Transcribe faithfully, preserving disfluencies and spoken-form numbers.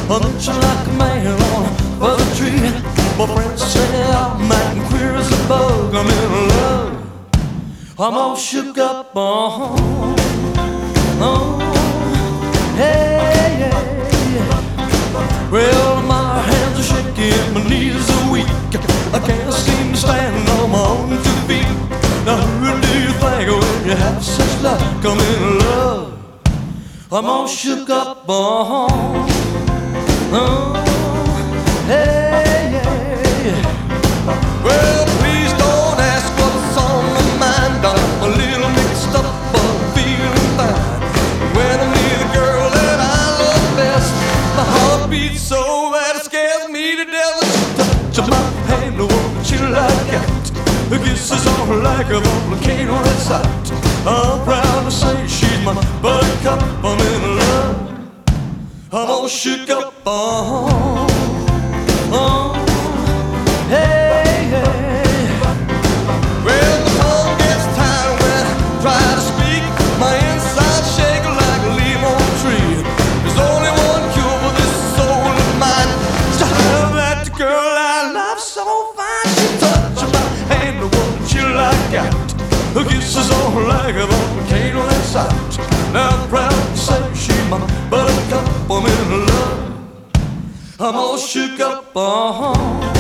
I'm itching like a man on a fuzzy tree. My friends say I'm acting queer as a bug. I'm in love. I'm all shook up. Uh-huh. Oh, hey, yeah, yeah. Well, my hands are shaking, my knees are weak. I can't seem to stand on my own two feet. Now who do you think when you have such luck? I'm in love. I'm all shook up. Uh-huh. Oh, hey, yeah, yeah. Well, please don't ask what's on my mind. I'm a little mixed up, but I'm feeling fine. When I'm near the girl that I love best, my heart beats so that it scares me to death. Touch of my hand, the one that you like out. The kisses on her like a volcano that's out. I'm proud to say she's my buttercup. I'm in love. I'm all shook up. Oh, oh, hey, hey. Well, the tongue gets tired when I try to speak. My inside shake like a leaf on a tree. There's only one cure for this soul of mine. It's to have that girl I love so fine. She touches my hand, the one that you like out. Her kisses on her like a volcano that's out. Now I'm proud to say she's my buttercup. I'm in love. I'm all shook up. Uh-huh.